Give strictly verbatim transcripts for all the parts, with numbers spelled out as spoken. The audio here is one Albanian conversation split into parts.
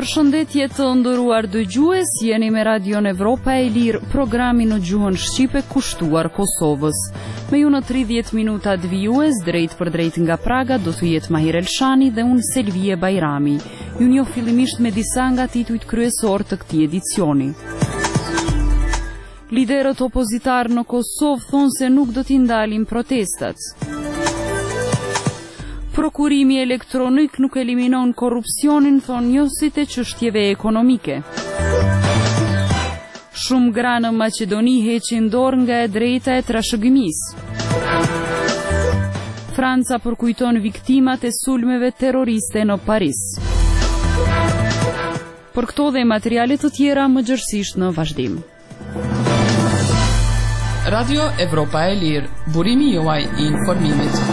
Përshëndetje të nderuar dëgjues, jeni me Radion Evropa e Lirë, programi në gjuhën shqipe kushtuar Kosovës. Me ju në tridhjetë minuta vijues, drejt për drejt nga Praga, do të jetë Mahir Elshani dhe unë Selvie Bajrami. Ju njoh fillimisht me disa nga titujt kryesor të këtij edicioni. Liderët opozitar në Kosovë thonë se nuk do t'i ndalin protestat. Prokurimi elektronik nuk eliminon korrupsionin, thonë njohësit e çështjeve ekonomike. Shumë gra në Maqedoni heqin dorë nga e drejta e trashëgimisë. Franca përkujton viktimat e sulmeve terroriste në Paris. Për këto dhe materiale të tjera më gjërësisht në vazhdim. Radio Evropa e Lirë, burimi juaj i informimit.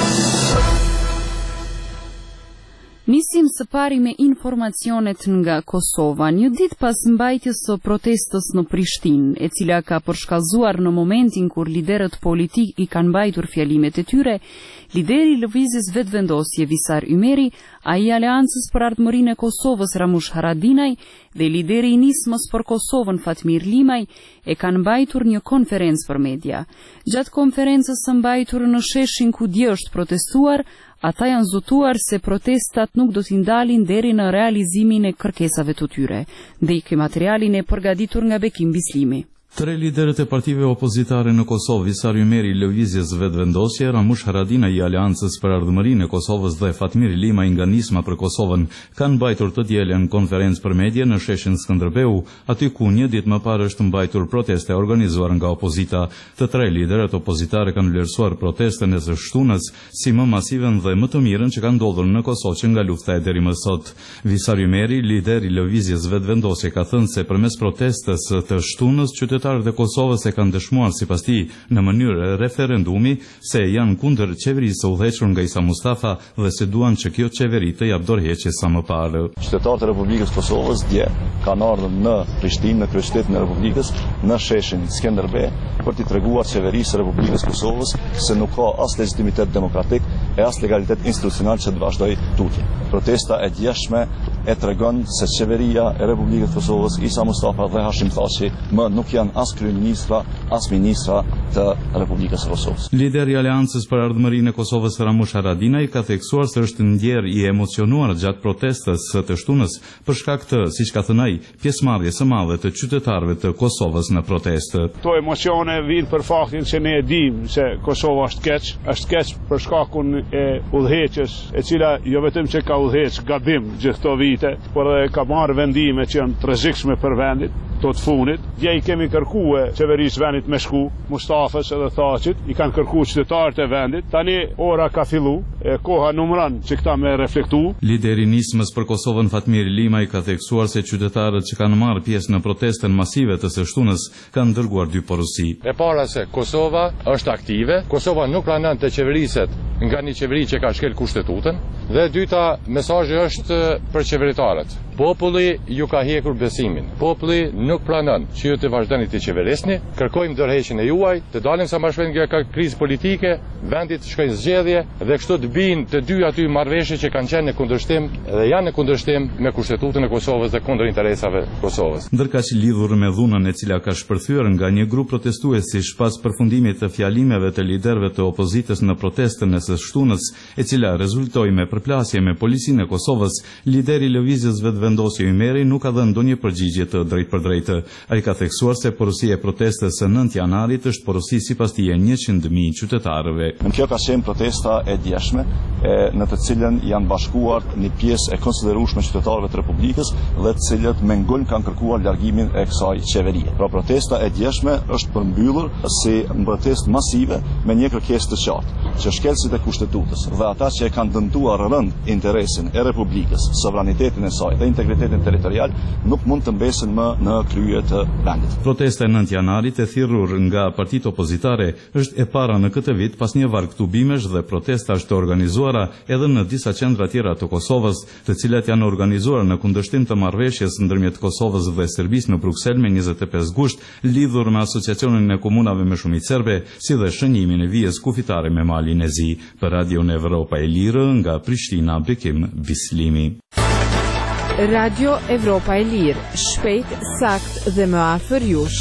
Nisim së pari me informacionet nga Kosova. Një ditë pas mbajtjes së protestës në Prishtinë, e cila ka përshkallëzuar në momentin kur liderët politik i kanë mbajtur fjalimet e tyre, lideri i lëvizjes vetëvendosje Visar Ymeri, ai i Aleancës për Ardhmërinë e Kosovës Ramush Haradinaj dhe lideri i Nismës për Kosovën Fatmir Limaj e kanë mbajtur një konferencë për media. Gjatë konferencës së mbajtur në sheshin ku dje është protestuar, ata janë zotuar se protestat nuk do t'i ndalin deri në realizimin e kërkesave të tyre. Ndjeki materialin e përgatitur nga Bekim Bislimi. Tre liderët e partive opozitare në Kosovë, Visar Ymeri i lëvizjes vetëvendosje, Ramush Haradinaj i Aleancës për Ardhmërinë e Kosovës dhe Fatmir Limaj nga Nisma për Kosovën, kanë mbajtur të dielën konferencë për media në sheshin Skënderbeu, aty ku një ditë më parë është mbajtur proteste organizuar nga opozita. Të tre liderët opozitare kanë vlerësuar protestën e së shtunës si më masiven dhe më të mirën që kanë ndodhur në Kosovë që nga lufta e deri më sot. Visar Ymeri, lider i lëvizjes vetëvendosje, ka thënë se përmes protestës të shtunës qytetarët e Kosovës e kanë dëshmuar sipas tij në mënyrë referendumi se janë kundër qeverisë së udhëhequr nga Isa Mustafa dhe se duan që kjo qeveri të jap dorëheqje sa më parë. Qytetarët e Republikës Kosovës dje kanë ardhur në Prishtinë, në kryeqytetin e Republikës, në sheshin Skënderbe, për t'i treguar qeverisë së Republikës Kosovës se nuk ka as legitimitet demokratik e as legalitet institucional që të vazhdojë tutje. Protesta e djeshme e tregon se qeveria e Republikës Kosovës, Isa Mustafa dhe Hashim Thaçi, më nuk janë as kryeministra, as ministra të Republikës Kosovës. Lideri i Aleancës për Ardhmërinë e Kosovës Ramush Haradinaj ka theksuar se është ndjer i emocionuar gjatë protestës së të shtunës për shkak të, siç ka thënë ai, pjesëmarrjes së madhe të qytetarëve të Kosovës në protestë. Këto emocione vijnë për faktin se ne e dimë se Kosova është keq, është keq për shkakun e udhëheqjes, e cila jo vetëm që ka udhëheq gabim gjithë këto vite, por edhe ka marrë vendime që janë të rrezikshme për vendin të të funit. Dje i kemi kërkuar qeverisë vendit me shku, Mustafës edhe Thaçit, i kanë kërkuar qytetarët e vendit. Tani ora ka fillu, e koha numëron që këta me reflektu. Lideri i Nismës për Kosovën Fatmir Limaj ka theksuar se qytetarët që kanë marrë pjesë në protestën masive të së shtunës kanë dërguar dy porosi. E para se Kosova është aktive, Kosova nuk pranon të qeveriset nga një qeveri që ka shkel kushtetutën, dhe dyta mesazhi është për qeveritarët. Populli ju ka hekur besimin. Populli nuk pranon që ju të vazhdoni të qeverisni. Kërkojmë dorëheqjen e juaj, të dalim sa më shpejt nga kjo krizë politike, vendi të shkojë zgjedhje dhe kështu të bijnë të dy aty marrëveshje që kanë qenë në kundërshtim dhe janë në kundërshtim me kushtetutën e Kosovës dhe kundër interesave të Kosovës. Ndërkaq lidhur me dhunën e cila ka shpërthyer nga një grup protestuesish pas përfundimit të fjalimeve të liderëve të opozitës në protestën e së shtunës, e cila rezultoi me përplasje me policinë e Kosovës, lideri i lëvizjes vetëvendosje Ymeri nuk ka dhënë ndonjë përgjigje të drejtpërdrejtë. Ai ka theksuar se porosia e protestës së nëntë janarit është porosi sipas tij e njëqind mijë qytetarëve. Në kjo ka qenë protesta e djeshme, e, në të cilën janë bashkuar një pjesë e konsiderueshme qytetarëve të Republikës dhe të cilët me ngulm kanë kërkuar largimin e kësaj qeverie. Pra protesta e djeshme është përmbyllur si një protestë masive me një kërkesë të qartë, që shkelësit e kushtetutës dhe ata që e kanë dëmtuar rënd interesin e Republikës, sovranitetin e saj dhe integritetin territorial, nuk mund të mbesin më në krye të vendit. Protesta e nëntë janarit e thirrur nga partitë opozitare është e para në këtë vit pas një varg tubimesh dhe protestash të organizuara edhe në disa qendra tjera të Kosovës, të cilat janë organizuar në kundërshtim të marrëveshjes ndërmjet Kosovës dhe Serbisë në Bruksel me njëzet e pesë gusht, lidhur me asociacionin e komunave me shumicë serbe, si dhe shënimin e vijës kufitare me malin e zi. Për Radio Evropa e Lirë nga Prishtina, Bekim Bislimi. Radio Evropa e Lirë, shpejt, sakt dhe më afër jush.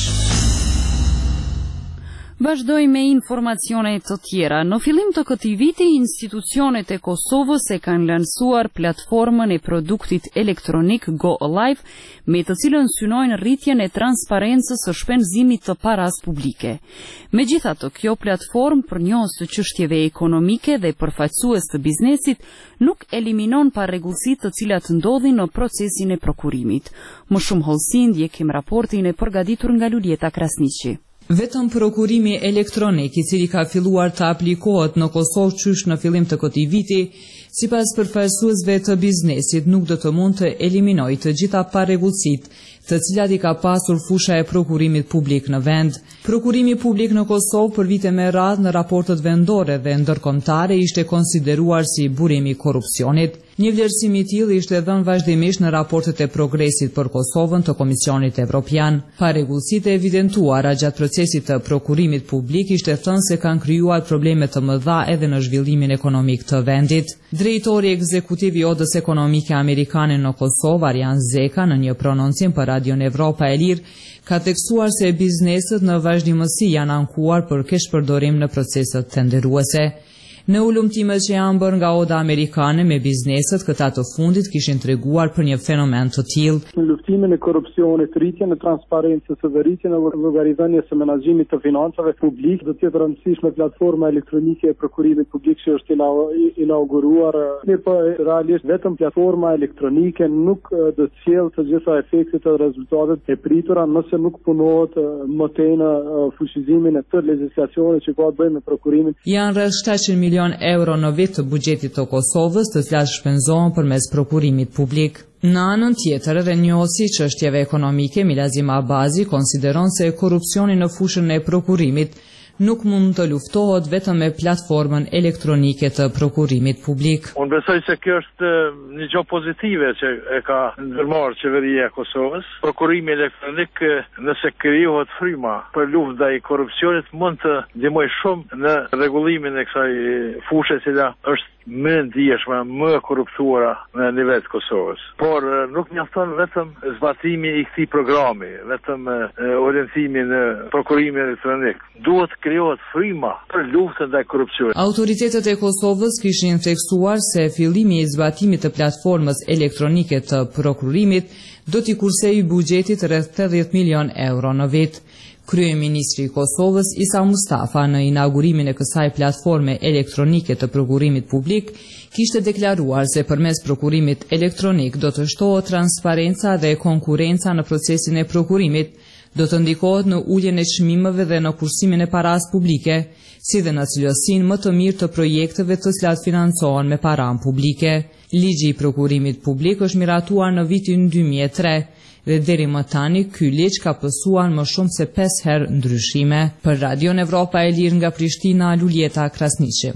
Vazhdoj me informacione të tjera. Në fillim të këtij viti, institucionet e Kosovës e kanë lansuar platformën e produktit elektronik Go Alive, me të cilën synojnë rritjen e transparencës së shpenzimit të paras publike. Megjithatë, kjo platformë përnjohës të çështjeve ekonomike dhe përfaqësues të biznesit nuk eliminon parregullsitë të cilat ndodhin në procesin e prokurimit. Më shumë hollësi ndjekim raportin e përgatitur nga Lulieta Krasniqi. Vetëm prokurimi elektronik, i cili ka filluar të aplikohet në Kosovë qysh në fillim të këtij viti, sipas përfaqësuesve të biznesit, nuk do të mund të eliminojë të gjitha parregullsitë të cilat i ka pasur fusha e prokurimit publik në vend. Prokurimi publik në Kosovë për vite me radhë në raportet vendore dhe ndërkombëtare ishte konsideruar si burim i korrupsionit. Një vlerësim i tillë ishte dhënë vazhdimisht në raportet e progresit për Kosovën të Komisionit Evropian. Parregullsitë e evidentuara gjatë procesit të prokurimit publik ishte thënë se kanë krijuar probleme të mëdha edhe në zhvillimin ekonomik të vendit. Drejtori ekzekutiv i Odës Ekonomike Amerikane në Kosovë, Arjan Zeka, në një prononcim për Radion Evropa e Lirë, ka tekstuar se bizneset në vazhdimësi janë ankuar për keshpërdorim në proceset tenderuese. Në ulumtimet që janë bërë nga Oda Amerikane me bizneset, këta të fundit kishin treguar për një fenomen të tillë. Në luftimin e korrupsionit, rritjen e transparencës dhe rritjen e llogaridhënies së menaxhimit të financave publik, do të jetë rëndësishme platforma elektronike e prokurimit publik që është inauguruar. Mirë po, realisht vetëm platforma elektronike nuk do të sjellë të gjitha efektet dhe rezultatet e pritura nëse nuk punohet më tej në fuqizimin e tërë legjislacionit që ka të bëjë me prokurimin. Janë rreth shtatëqind milion euro në vit të buxhetit të Kosovës, të cilat shpenzohen përmes prokurimit publik. Në anën tjetër, edhe njohësi çështjeve ekonomike, Milazim Abazi konsideron se korrupsioni në fushën e prokurimit nuk mund të luftohet vetëm me platformën elektronike të prokurimit publik. Unë besoj se kjo është një gjë pozitive që e ka ndërmarrë qeveria e Kosovës. Prokurimi elektronik, nëse krijohet fryma për luftë ndaj korrupsionit, mund të ndihmojë shumë në rregullimin e kësaj fushë, e cila është më ndjeshme, më korruptuara në nivel të Kosovës. Por nuk mjafton vetëm zbatimi i këtij programi, vetëm orientimi në prokurimin elektronik. Duhet krijohet fryma për luftën ndaj korrupsionit. Autoritetet e Kosovës kishin theksuar se fillimi i zbatimit të platformës elektronike të prokurimit do t'i kursejë buxhetit rreth tetëdhjetë milion euro në vit. Kryeministri i Kosovës, Isa Mustafa, në inaugurimin e kësaj platforme elektronike të prokurimit publik, kishte deklaruar se përmes prokurimit elektronik do të shtohet transparenca dhe konkurenca në procesin e prokurimit, do të ndikohet në uljen e çmimeve dhe në kursimin e paras publike, si dhe në cilësinë më të mirë të projekteve të cilat financohen me param publike. Ligji i prokurimit publik është miratuar në vitin dy mijë e tre dhe deri më tani ky ligj ka pësuar më shumë se pesë herë ndryshime. Për Radion Evropa e Lirë nga Prishtina, Lulieta Krasniqi.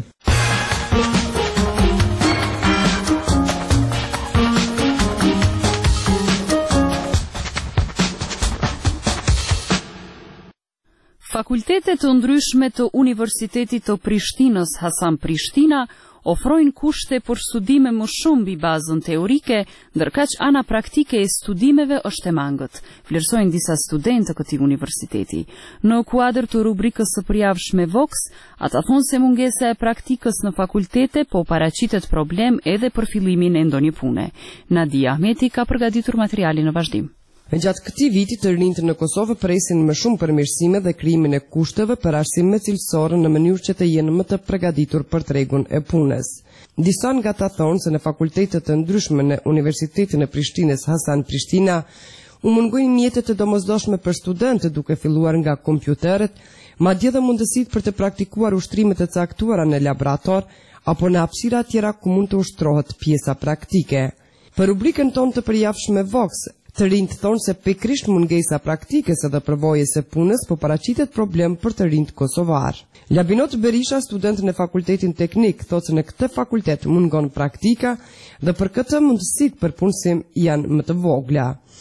Fakultetet të ndryshme të Universitetit të Prishtinës Hasan Prishtina ofrojnë kushte për studime më shumë mbi bazën teorike, ndërkaq ana praktike e studimeve është e mangët, vlerësojnë disa studentë të këtij universiteti. Në kuadër të rubrikës së përjavshme Vox, ata thonë se mungesa e praktikës në fakultete po paraqitet problem edhe për fillimin e ndonjë pune. Nadia Ahmeti ka përgatitur materialin në vazhdim. Gjatë këtij viti të rinjtë në Kosovë presin më shumë përmirësime dhe krijimin e kushteve për arsime cilësore në mënyrë që të jenë më të përgatitur për tregun e punës. Disa nga ata thonë se në fakultetet të ndryshme në Universitetin e Prishtinës Hasan Prishtina u mungojnë mjete të domosdoshme për studentë, duke filluar nga kompjuterët, madje dhe mundësitë për të praktikuar ushtrimet e caktuara në laborator apo në hapësira tjera ku mund të ushtrohet pjesa praktike. Për rubrikën tonë të përjavshme Vox, të rinjtë thonë se pikërisht mungesa praktikës edhe përvojës së punës po paraqitet problem për të rinjtë kosovar. Labinot Berisha, student në Fakultetin Teknik, thotë se në këtë fakultet mungon praktika dhe për këtë mundësitë për punësim janë më të vogla.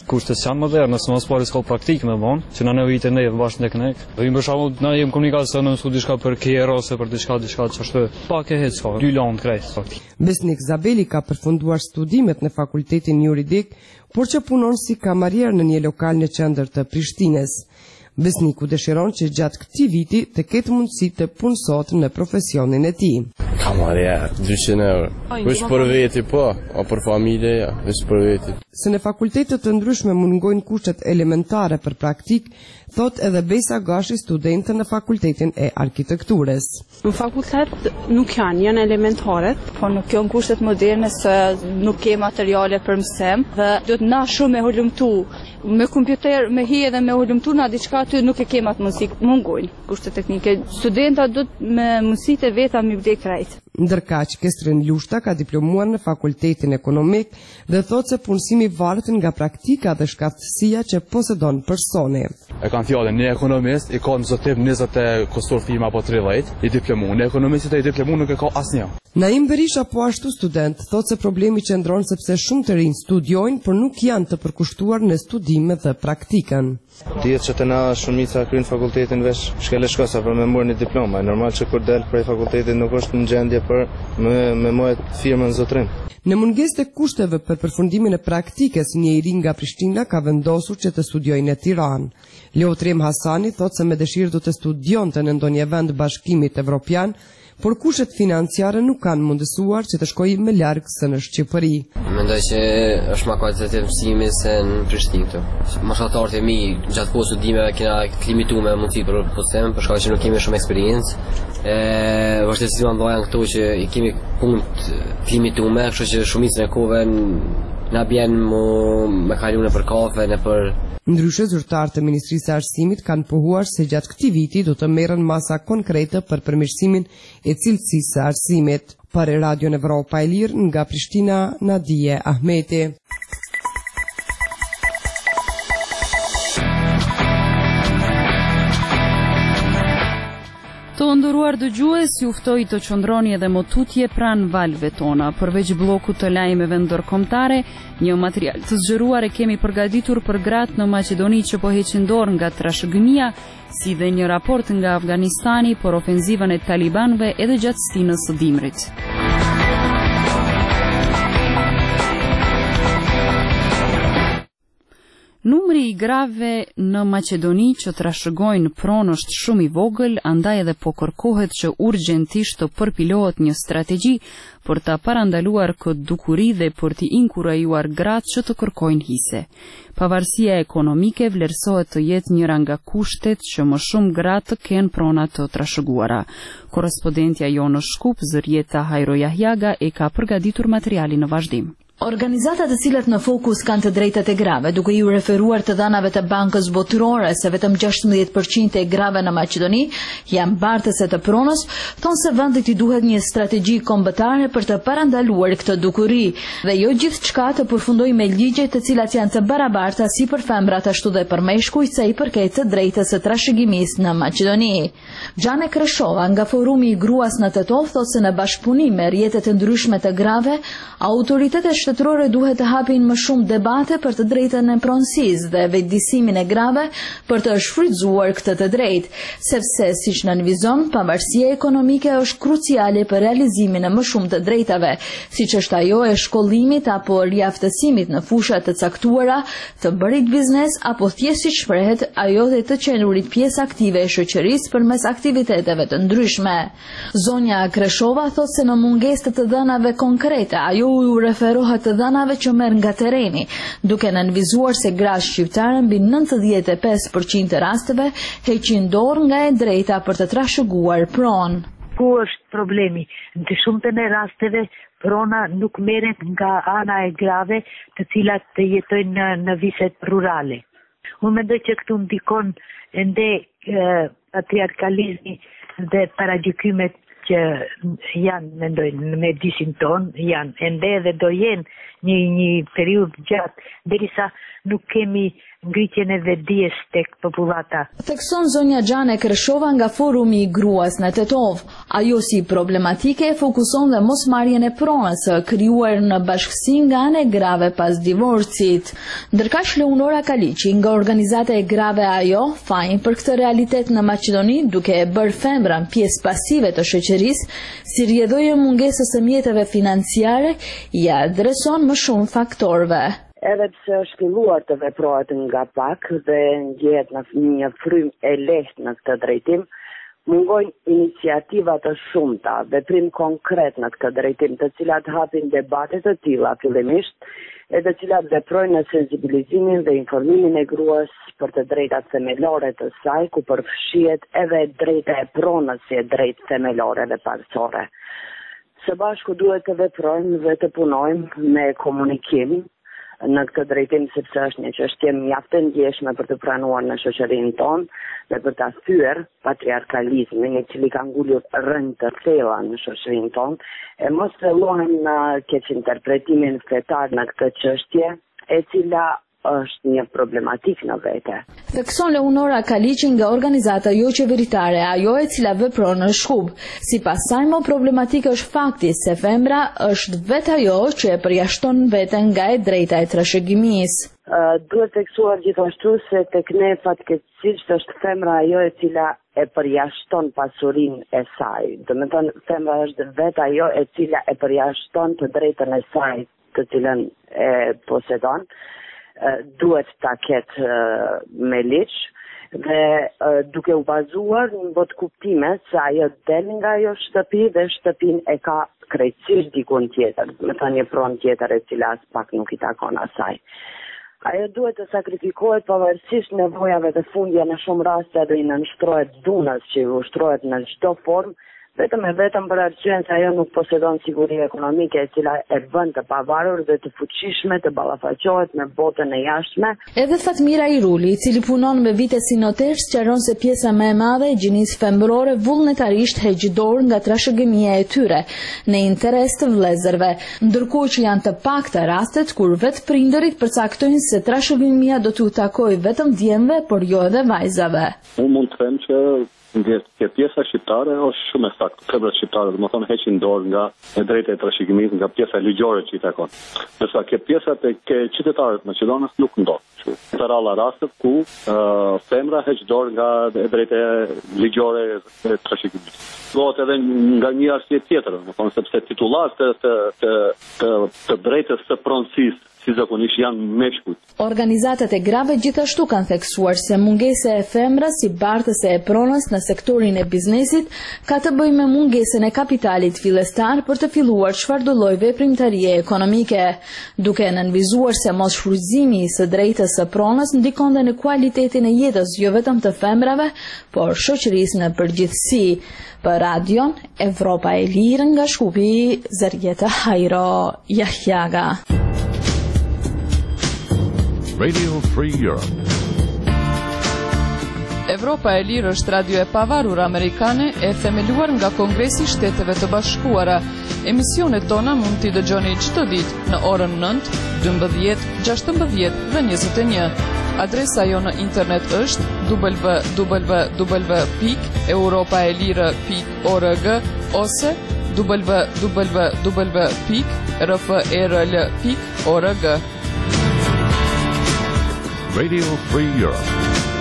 Kushtet janë moderne, se mos pari s'ka praktikë me vonë, që na nevojite ne bashkë tek ne. Do i për shembull na jem komunikacion në mësu diçka për kerë ose për diçka diçka çështë. Pak e hec ka, dy lanë krejt faktik. Besnik Zabeli ka përfunduar studimet në fakultetin juridik, por që punon si kamarier në një lokal në qendër të Prishtinës. Besniku dëshiron që gjatë këtij viti të ketë mundësi të punësot në profesionin e tij. Kamarier, dyqind euro. Veç për veti po, o për familje, ja, veç për veti. Se në fakultetet të ndryshme mungojnë kushtet elementare për praktik, thot edhe Besa Gashi, studente në fakultetin e arkitekturës. Në fakultet nuk janë, janë elementare, po nuk janë kushtet moderne se nuk ke materiale për mësim dhe duhet na shumë me hulumtu. Me kompjuter, me hi edhe me hulumtu na diçka aty nuk e kemat mundësi, mungojnë kushtet teknike. Studenta do të me mundësitë e veta mi vdek krejt. Ndërkaq Kestrin Lushta ka diplomuar në fakultetin ekonomik dhe thot se punësimi varet nga praktika dhe shkaftësia që posedon personi. E kanë fjalën në ekonomist, i ka në zotim njëzet e kostor firma apo tridhjetë, i diplomu. Në ekonomistit e i diplomu nuk e ka asnjë. Naim Berisha po ashtu student, thot se problemi qëndron sepse shumë të rinj studiojnë, por nuk janë të përkushtuar në studime dhe praktikën. Dihet që të na shumica kryen fakultetin vesh shkele shkosa për me marrë një diploma. E normal që kur del prej fakultetit nuk është në gjendje për me me marrë firmën zotrim. Në mungesë të kushteve për përfundimin e praktikës, një i ri nga Prishtina ka vendosur që të studiojë në Tiranë. Leotrim Hasani thot se me dëshirë do të studionte në ndonjë vend bashkimit evropian, por kushtet financiare nuk kanë mundësuar që të shkojë më larg se në Shqipëri. Mendoj që është më kualitativ mësimi se në Prishtinë këtu. Moshatarët e mi gjatë kohës studimeve kena limituar me mundësi për postim, për shkak që nuk kemi shumë eksperiencë. E vështirësia më bëjnë këto që i kemi punë të limituar, kështu që shumicën e kohëve na bjen me kaluar për kafe, në për Ndryshe, zyrtarët e Ministrisë së Arsimit kanë pohuar se gjatë këtij viti do të merren masa konkrete për përmirësimin e cilësisë së arsimit. Për Radio Evropa e Lirë nga Prishtina, Nadije Ahmeti. Të nderuar dëgjues, ju ftoj të qëndroni edhe më tutje pranë valve tona. Përveç bllokut të lajmeve ndërkombëtare, një material të zgjeruar e kemi përgatitur për gratë në Maqedoni që po heqin dorë nga trashëgimia, si dhe një raport nga Afganistani për ofenzivën e talibanëve edhe gjatë stinës së dimrit. Numri i grave në Maqedoni që trashëgojnë pronë është shumë i vogël, andaj edhe po kërkohet që urgjentisht të përpilohet një strategji për të parandaluar këtë dukuri dhe për të inkurajuar gratë që të kërkojnë hise. Pavarësia ekonomike vlerësohet të jetë njëra nga kushtet që më shumë gratë të kenë prona të trashëguara. Korrespondentja jonë në Shkup, Zërieta Hajro Jahjaga, e ka përgatitur materialin në vazhdim. Organizatat të cilat në fokus kanë të drejtat e grave, duke ju referuar të dhanave të bankës botërore se vetëm gjashtëdhjetë përqind e grave në Maqedoni janë bartëse të pronës, thonë se vendit i duhet një strategji kombëtare për të parandaluar këtë dukuri dhe jo gjithçka të përfundojë me ligje të cilat janë të barabarta si për femrat ashtu dhe për meshkujt sa i përket të drejtës së trashëgimisë në Maqedoni. Xhane Kreshova nga Forumi i Gruas në Tetov thotë se në bashkëpunim me rrjetet e ndryshme të grave, autoritetet shtetërore duhet të hapin më shumë debate për të drejtën e pronësisë dhe vetëdijsimin e grave për të shfrytzuar këtë të drejtë, sepse siç nënvizon, pavarësia ekonomike është kruciale për realizimin e më shumë të drejtave, siç është ajo e shkollimit apo riaftësimit në fusha të caktuara, të bërit biznes apo thjesht siç shprehet ajo dhe të qenurit pjesë aktive e shoqërisë përmes aktiviteteve të ndryshme. Zonja Kreshova thotë se në mungesë të të dhënave konkrete, ajo u referohet të dhënave që merr nga terreni, duke nënvizuar se gratë shqiptare mbi nëntëdhjetë e pesë përqind të rasteve heqin dorë nga e drejta për të trashëguar pronë. Ku është problemi? Në shumtën e rasteve prona nuk merret nga ana e grave, të cilat të jetojnë në, në viset rurale. Unë mendoj që këtu ndikon ende patriarkalizmi dhe paragjykimet që janë, mendojnë, me disin ton, janë ende dhe do jenë një, një periudhë gjatë, derisa nuk kemi ngritjen e vetdijes tek popullata. Thekson zonja Xhane Kreshova nga Forumi i Gruas në Tetov. Ajo si problematike fokuson dhe mosmarrjen e pronës së krijuar në bashkësi nga ana e grave pas divorcit. Ndërkaq Leonora Kaliqi nga organizata e grave ajo fajin për këtë realitet në Maqedoni, duke e bërë femrën pjesë pasive të shoqërisë, si rrjedhojë mungesës së mjeteve financiare, i adreson më shumë faktorëve. Edhe pse është filluar të veprohet nga pak dhe ndjehet në një frym e lehtë në këtë drejtim, mungojnë iniciativa të shumta, veprim konkret në këtë drejtim, të cilat hapin debate të tilla fillimisht, e të cilat veprojnë në sensibilizimin dhe informimin e gruas për të drejtat themelore të saj, ku përfshihet edhe drejta e pronës si e drejtë themelore dhe parësore. Së bashku duhet të veprojmë dhe të punojmë me komunikim në këtë drejtim, sepse është një çështje mjaft e ndjeshme për të pranuar në shoqërinë tonë dhe për ta thyer patriarkalizmin, i cili ka ngulur rrënjë të thella në shoqërinë tonë, e mos fillohen në keq interpretimin fetar në këtë çështje, e cila është një problematik në vete. Thekson Leonora Kaliqi nga organizata jo qeveritare ajo e cila vepron në Shkup. Sipas saj më problematike është fakti se femra është vetë ajo që e përjashton veten nga e drejta e trashëgimisë. Uh, duhet theksuar gjithashtu se tek ne fatkeqësisht është femra ajo e cila e përjashton pasurinë e saj. Do të thonë femra është vetë ajo e cila e përjashton të drejtën e saj, të cilën e posedon. Uh, duhet ta ketë uh, me ligj dhe uh, duke u bazuar në botë kuptime se ajo del nga ajo shtëpi dhe shtëpin e ka krejtësisht dikun tjetër, me thënë një pronë tjetër e cila as pak nuk i takon asaj. Ajo duhet të sakrifikohet pavarësisht nevojave të fundja, në shumë raste edhe i nënshtrohet dhunës që i ushtrohet në çdo formë, vetëm e vetëm për arsyen se ajo nuk posedon siguri ekonomike e cila e bën të pavarur dhe të fuqishme të ballafaqohet me botën e jashtme. Edhe Fatmira Iruli, i cili punon me vite si noter, sqaron se pjesa më e madhe e gjinisë femërore vullnetarisht heq dorë nga trashëgimia e tyre në interes të vëllezërve, ndërkohë që janë të pakta rastet kur vetë prindërit përcaktojnë se trashëgimia do t'u takojë vetëm djemve, por jo edhe vajzave. Unë mund të them që Nga pjesa shqiptare është shumë e saktë. Femrat shqiptare, do të thonë, heqin dorë nga e drejta e trashëgimisë, nga pjesa ligjore që i takon. Ndërsa ke pjesat e ke qytetarët Maqedonës nuk ndodh. Të ralla rastet ku uh, femra heq dorë nga e drejta ligjore e trashëgimisë. Gohet edhe nga një arsye tjetër, do të thonë sepse titullarët të të të, të, të drejtës së pronësisë si zakonisht janë meshkujt. Organizatat e grave gjithashtu kanë theksuar se mungesa e femrës si bartëse e pronës në sektorin e biznesit ka të bëjë me mungesën e kapitalit fillestar për të filluar çfarëdo lloj veprimtarie ekonomike, duke nënvizuar se mos shfrytëzimi i së drejtës së pronës ndikon dhe në kualitetin e jetës jo vetëm të femrave, por shoqërisë në përgjithësi. Për radion Evropa e Lirë nga Shkupi, Zërjeta Hajro Jahjaga. Radio Free Europe. Evropa e Lirë është radio e pavarur amerikane e themeluar nga Kongresi i Shteteve të Bashkuara. Emisionet tona mund t'i dëgjoni çdo ditë në orën nëntë, dymbëdhjetë, gjashtëmbëdhjetë dhe njëzet e një. Adresa jo në internet është w w w pikë europaelire pikë org ose w w w pikë r f e r l pikë org. Radio Free Europe.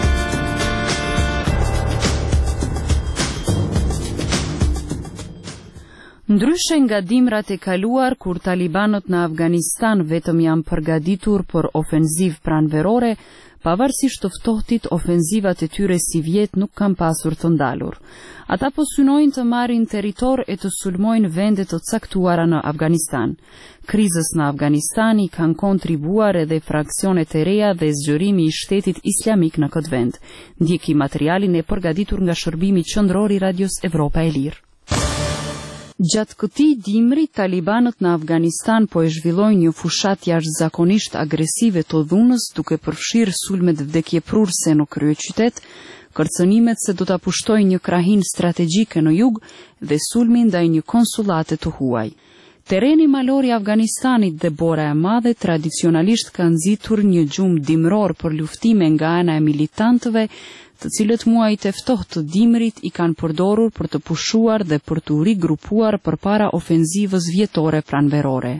Ndryshe nga dimrat e kaluar kur talibanët në Afganistan vetëm janë përgatitur për ofenziv pranverore, pavarësisht të ftohtit, ofenzivat e tyre si vjet nuk kanë pasur të ndalur. Ata po synojnë të marrin territor e të sulmojnë vende të caktuara në Afganistan. Krizës në Afganistan i kanë kontribuar edhe fraksionet e reja dhe zgjerimi i shtetit islamik në këtë vend. Ndjeki materialin e përgatitur nga shërbimi qendror i Radios Evropa e Lirë. Gjatë këtij dimri, talibanët në Afganistan po e zhvillojnë një fushat jashtëzakonisht agresive të dhunës, duke përfshirë sulmet vdekjeprurse në kryeqytet, kërcënimet se do ta pushtojnë një krahinë strategjike në jug dhe sulmin ndaj një konsullate të huaj. Tereni malor i Afganistanit dhe Bora e Madhe tradicionalisht ka nxitur një gjumë dimror për luftime nga ana e militantëve, të cilët muajt e ftohtë të dimrit i kanë përdorur për të pushuar dhe për të rigrupuar përpara ofenzivës vjetore pranverore.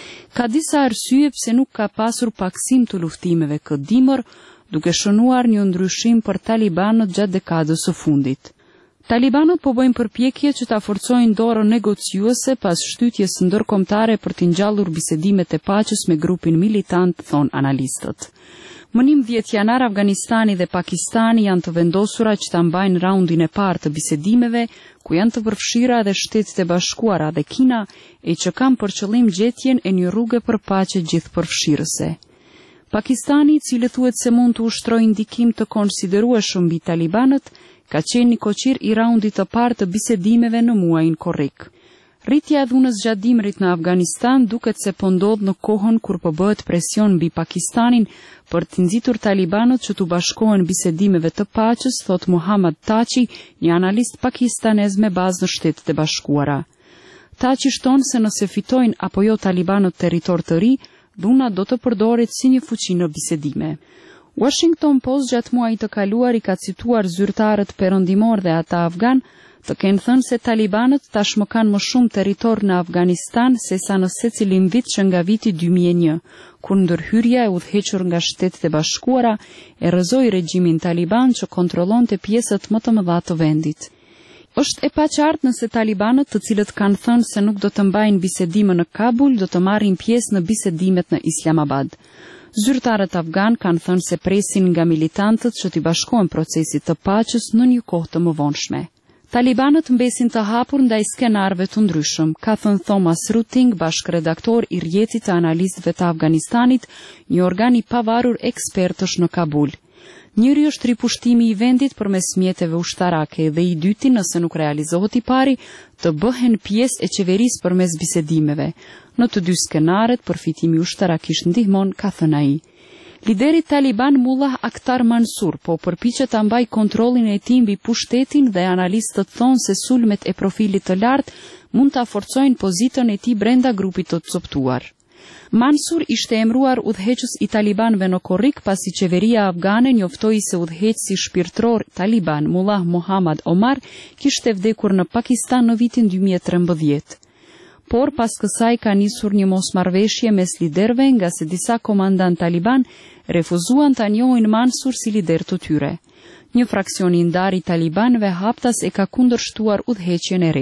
Ka disa arsye pse nuk ka pasur paksim të luftimeve këtë dimër, duke shënuar një ndryshim për talibanët gjatë dekadës së fundit. Talibanët po bëjnë përpjekje që ta forcojnë dorën negociuese pas shtytjes ndërkombëtare për të ngjallur bisedimet e paqes me grupin militant, thon analistët. Më njëmbëdhjetë janar Afganistani dhe Pakistani janë të vendosura që ta mbajnë raundin e parë të bisedimeve, ku janë të përfshira edhe Shtetet e Bashkuara dhe Kina, e që kanë për qëllim gjetjen e një rruge për paqe gjithëpërfshirëse. Pakistani, i cili thuhet se mund të ushtrojë ndikim të konsiderueshëm mbi talibanët, ka qenë një koqir i raundit të parë të bisedimeve në muajin korrik. Rritja e dhunës gjatë dimrit në Afganistan duket se po ndodh në kohën kur po bëhet presion mbi Pakistanin për të nxitur talibanët që të bashkohen bisedimeve të paqes, thot Muhammad Tachi, një analist pakistanez me bazë në Shtetet e Bashkuara. Tachi shton se nëse fitojnë apo jo talibanët territor të ri, dhuna do të përdoret si një fuqi në bisedime. Washington Post gjatë muajit të kaluar i ka cituar zyrtarët perëndimor dhe ata afgan të kenë thënë se talibanët tashmë kanë më shumë territor në Afganistan se sa në secilin vit që nga viti dy mijë e një, kur ndërhyrja e udhëhequr nga Shtetet e Bashkuara e rrëzoi regjimin taliban që kontrollonte pjesët më të mëdha të vendit. Është e paqartë nëse talibanët, të cilët kanë thënë se nuk do të mbajnë bisedime në Kabul, do të marrin pjesë në bisedimet në Islamabad. Zyrtarët afgan kanë thënë se presin nga militantët që t'i bashkohen procesit të paqes në një kohë të mëvonshme. Talibanët mbesin të hapur ndaj skenarëve të ndryshëm, ka thënë Thomas Ruting, bashkëredaktor i rrjetit të analistëve të Afganistanit, një organ i pavarur ekspertësh në Kabul. Njëri është ripushtimi i vendit përmes mjeteve ushtarake dhe i dyti, nëse nuk realizohet i pari, të bëhen pjesë e qeverisë përmes bisedimeve. Në të dy skenaret, përfitimi ushtarakisht ndihmon, ka thënë ai. Lideri Taliban Mullah Akhtar Mansur po përpiqet ta mbajë kontrollin e tij mbi pushtetin dhe analistët thonë se sulmet e profilit të lartë mund ta forcojnë pozitën e tij brenda grupit të coptuar. Mansur ishte emëruar udhëheqës i talibanëve në korrik pasi qeveria afgane njoftoi se udhëheqësi shpirtëror taliban Mullah Muhammad Omar kishte vdekur në Pakistan në vitin dy mijë e trembëdhjetë. Por pas kësaj ka nisur një mosmarrveshje mes liderëve nga se disa komandant taliban refuzuan ta njohin Mansur si lider të tyre. Një fraksion i ndar i talibanëve haptas e ka kundërshtuar udhëheqjen e re.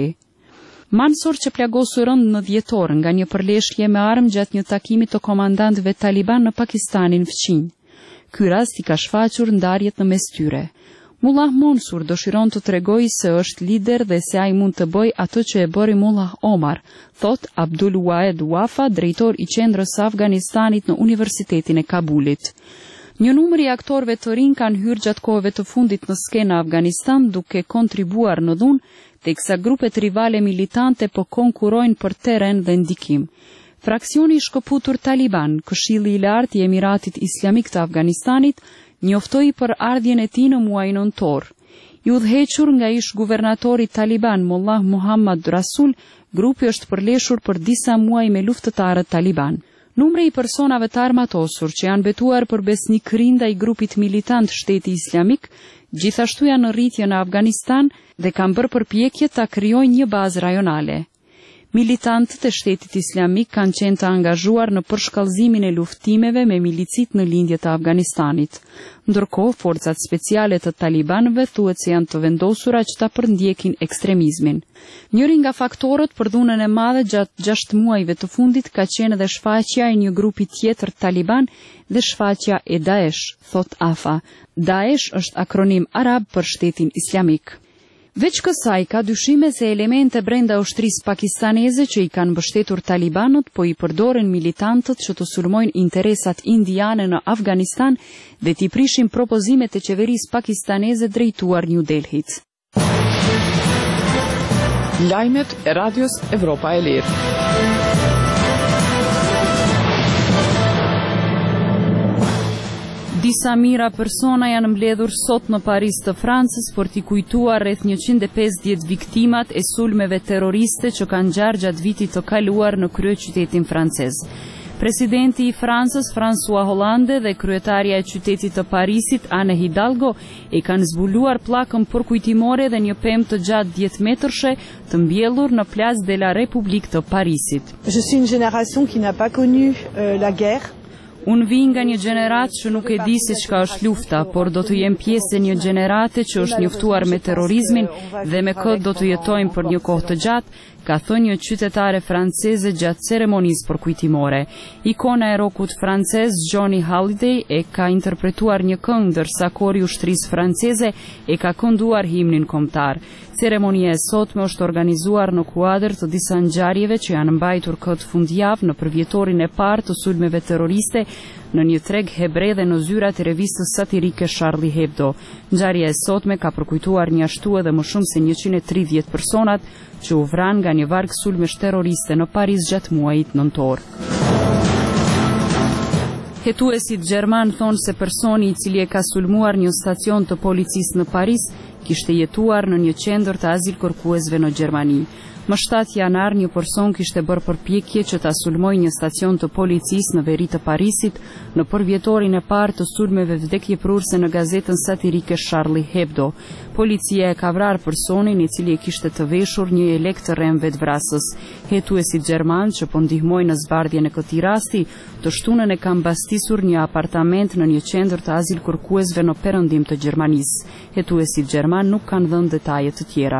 Mansur që plagosur rënd në dhjetor nga një përleshje me armë gjatë një takimi të komandantëve taliban në Pakistanin fqinj. Ky rast i ka shfaqur ndarjet në mes tyre. Mullah Mansur dëshiron të tregojë se është lider dhe se ai mund të bëjë atë që e bëri Mullah Omar, thot Abdul Wahed Wafa, drejtor i qendrës së Afganistanit në Universitetin e Kabulit. Një numër i aktorëve të rinj kanë hyrë gjatë kohëve të fundit në skenë Afganistan duke kontribuar në dhunë, teksa grupet rivale militante po konkurrojnë për terren dhe ndikim. Fraksioni i shkëputur Taliban, Këshilli i Lartë i Emiratit Islamik të Afganistanit, njoftoi për ardhjen e tij në muajin nëntor. I udhëhequr nga ish guvernatori taliban Mullah Muhammad Rasul, grupi është përleshur për disa muaj me luftëtarët taliban. Numri i personave të armatosur që janë betuar për besnikëri ndaj grupit militant Shteti Islamik, gjithashtu janë në rritje në Afganistan dhe kanë bërë përpjekje ta krijojnë një bazë rajonale. Militantët e Shtetit Islamik kanë qenë të angazhuar në përshkallëzimin e luftimeve me milicit në lindje të Afganistanit. Ndërkohë, forcat speciale të talibanëve thuhet se janë të vendosura që ta përndjekin ekstremizmin. Njëri nga faktorët për dhunën e madhe gjatë gjashtë muajve të fundit ka qenë edhe shfaqja e një grupi tjetër taliban dhe shfaqja e Daesh, thot Afa. Daesh është akronim arab për Shtetin Islamik. Veç kësaj, ka dyshime se elemente brenda ushtrisë pakistaneze që i kanë mbështetur talibanët po i përdoren militantët që të sulmojnë interesat indiane në Afganistan dhe t'i prishin propozimet e qeverisë pakistaneze drejtuar New Delhit. Lajmet e Radios Evropa e Lirë. Disa mijëra persona janë mbledhur sot në Paris të Francës për t'i kujtuar rreth njëqind e pesëdhjetë viktimat e sulmeve terroriste që kanë ngjarë gjatë vitit të kaluar në kryeqytetin francez. Presidenti i Francës, François Hollande, dhe kryetaria e qytetit të Parisit, Anne Hidalgo, e kanë zbuluar pllakën përkujtimore dhe një pemë të gjatë dhjetë metërshe të mbjellur në Place de la République të Parisit. Je suis une génération qui n'a pas connu euh, la guerre. Unë vi nga një gjenerat që nuk e di se çka është lufta, por do të jem pjesë e një gjenerate që është njoftuar me terrorizmin dhe me këtë do të jetojmë për një kohë të gjatë, ka thënë një qytetare franceze gjatë ceremonisë përkujtimore. Ikona e rokut francez Johnny Hallyday e ka interpretuar një këngë ndërsa kori i ushtrisë franceze e ka kënduar himnin kombëtar. Ceremonia e sotme është organizuar në kuadër të disa ngjarjeve që janë mbajtur këtë fundjavë në përvjetorin e parë të sulmeve terroriste në një treg hebre dhe në zyrat e revistës satirike Charlie Hebdo. Ngjarja e sotme ka përkujtuar një ashtu edhe më shumë se njëqind e tridhjetë personat që u vranë nga një varg sulmesh terroriste në Paris gjatë muajit nëntor. Hetuesit gjerman thonë se personi i cili e ka sulmuar një stacion të policisë në Paris kishte jetuar në një qendër të azil kërkuesve në Gjermani. Më shtatë janar një person kishte bërë përpjekje që ta sulmojë një stacion të policisë në veri të Parisit në përvjetorin e parë të sulmeve vdekjeprurse në gazetën satirike Charlie Hebdo. Policia e ka vrarë personin i cili e kishte të veshur një elek të rrem vetvrasës. Hetuesit gjerman që po ndihmojnë në zbardhjen e këtij rasti, të shtunën e kanë mbastisur një apartament në një qendër të azil kërkuesve në perëndim të Gjermanisë. Hetuesit gjerman nuk kanë dhënë detaje të tjera.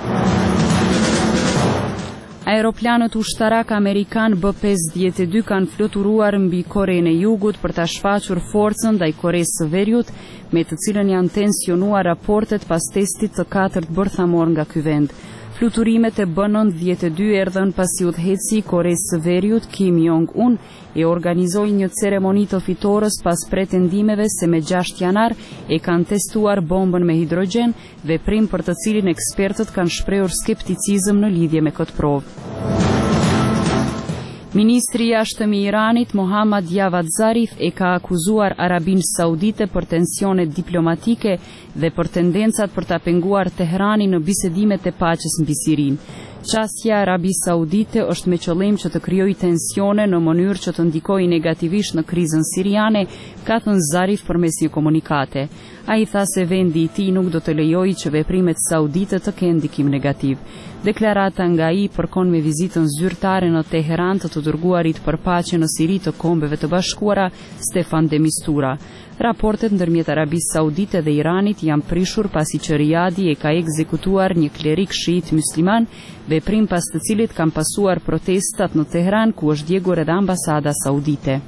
Aeroplanët ushtarak amerikan B pesëdhjetë e dy kanë fluturuar mbi Korenë e Jugut për ta shfaqur forcën ndaj Koresë së Veriut, me të cilën janë tensionuar raportet pas testit të katërt bërthamor nga ky vend. Fluturimet e B nëntëdhjetë e dy erdhën pasi udhëheci i Koresë së Veriut Kim Jong-un e organizoi një ceremoni të fitores pas pretendimeve se me gjashtë janar e kanë testuar bombën me hidrogjen, veprim për të cilin ekspertët kanë shprehur skepticizëm në lidhje me këtë provë. Ministri i jashtëm i Iranit, Mohammad Javad Zarif, e ka akuzuar Arabinë Saudite për tensione diplomatike dhe për tendencat për ta penguar Tehranin në bisedimet e paqes mbi Sirinë. Qasja Arabi Saudite është me qëllim që të krijojë tensione në mënyrë që të ndikojë negativisht në krizën siriane, ka thënë Zarif përmes një komunikate. Ai tha se vendi i tij nuk do të lejojë që veprimet saudite të kenë ndikim negativ. Deklarata nga ai përkon me vizitën zyrtare në Teheran të të dërguarit për paqe në Siri të Kombeve të Bashkuara, Stefan de Mistura. Raportet ndërmjet Arabisë Saudite dhe Iranit janë prishur pasi që Riyadi e ka ekzekutuar një klerik shiit musliman, veprim pas të cilit kanë pasuar protestat në Teheran ku është djegur edhe ambasada saudite.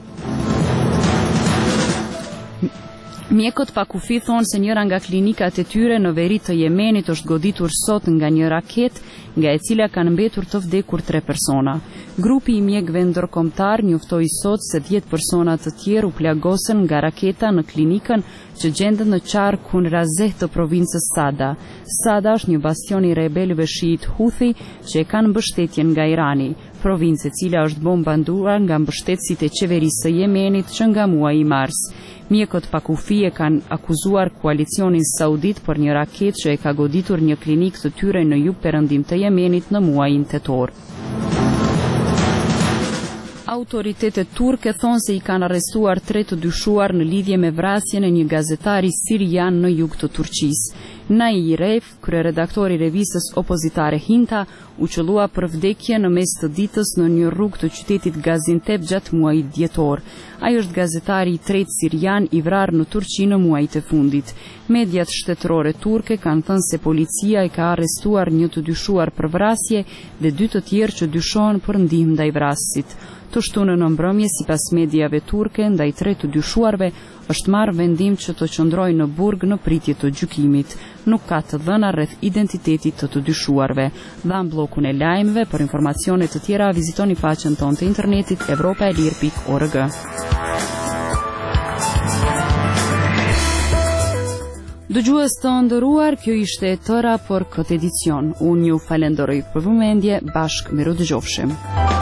Mjekët pa kufi thonë se njëra nga klinikat e tyre në veri të Jemenit është goditur sot nga një raket, nga e cila kanë mbetur të vdekur tre persona. Grupi i mjekëve ndërkombëtar njoftoi sot se dhjetë persona të tjerë u plagosen nga raketa në klinikën që gjendet në qark Kun Razeh të provincës Sada. Sada është një bastion i rebelëve shiit Houthi që e kanë mbështetjen nga Irani, provincë e cila është bombarduar nga mbështetësit e qeverisë së Jemenit që nga muaji mars. Mjekët pa kufi e kanë akuzuar koalicionin saudit për një raket që e ka goditur një klinik të tyre në jug perëndim të Jemenit në muajin tetor. Autoritetet turke thonë se i kanë arrestuar tre të dyshuar në lidhje me vrasjen e një gazetari sirian në jug të Turqisë. Nai Ref, kryeredaktori i revistës opozitare Hinta, u qellua për vdekje në mes të ditës në një rrugë të qytetit Gaziantep gjatë muajit dhjetor. Ai është gazetari i tretë sirian i vrarë në Turqi në muajt e fundit. Mediat shtetërore turke kanë thënë se policia e ka arrestuar një të dyshuar për vrasje dhe dy të tjerë që dyshohen për ndihmë ndaj vrasësit. Të shtunën në mbrëmje, sipas mediave turke, ndaj tre të dyshuarve është marrë vendim që të qëndrojë në burg në pritje të gjykimit. Nuk ka të dhëna rreth identitetit të të dyshuarve. Dhan bllokun e lajmeve. Për informacione të tjera vizitoni faqen tonë të internetit evropa e lir pikë org. Dëgjues të nderuar, kjo ishte e tëra për këtë edicion. Unë ju falenderoj për vëmendje, bashkë miru dëgjofshim.